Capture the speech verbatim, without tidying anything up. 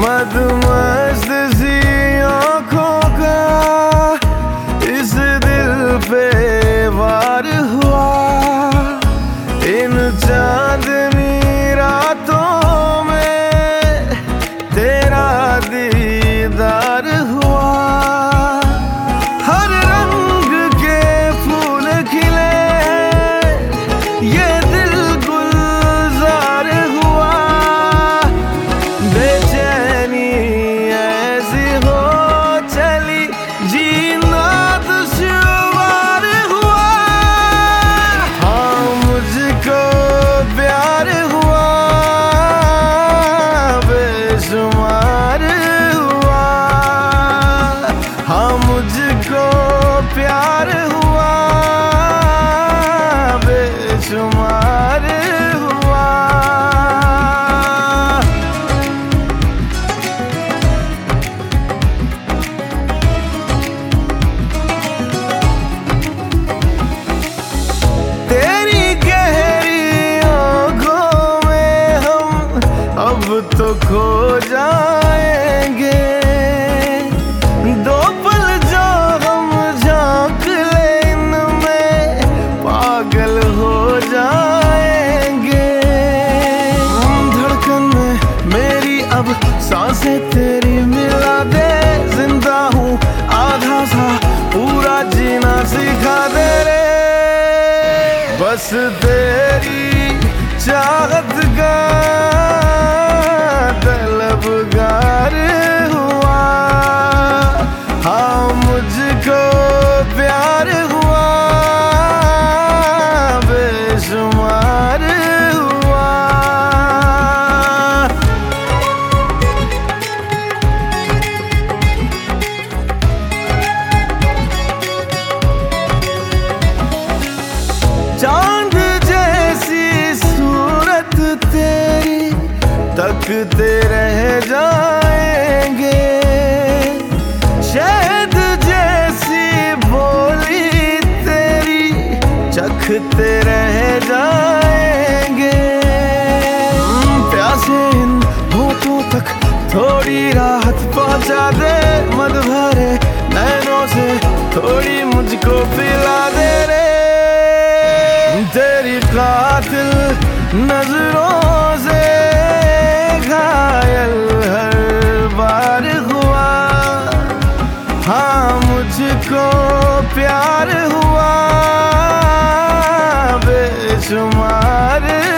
मदमस्त सी आँखों का इस दिल पे वार हुआ। इन चांदनी रातों में तेरा दीदार हुआ। हर रंग के फूल खिले ये दिल गुलजार हुआ। बेचैनी ऐसी हो चली जीना दुश्वार हुआ। हाँ मुझको प्यार हुआ बेशुमार हुआ। हाँ मुझको प्यार हुआ बेशुमार हुआ। तेरी गहरी आँखों में हम अब तो खो जाएंगे। दो पल जो हम झांक ले इनमें पागल हो जाएंगे। धड़कन में मेरी अब सांसें तेरी मिला दे। जिंदा हूँ आधा सा पूरा जीना सिखा दे रे। बस तेरी चाहत का तलबगार हुआ। हाँ मुझको प्यार हुआ बेशुमार हुआ। चांद जैसी सूरत तेरी तकते रह जाएंगे। शहद जैसी बोली तेरी चखते रह जाएंगे। प्यासे इन होठों तक थोड़ी राहत पहुंचा दे। मद भरे नैनों से थोड़ी मुझको पिला दे रे। तेरी कातिल नजरों से घायल हर बार हुआ। हाँ मुझको प्यार हुआ बेशुमार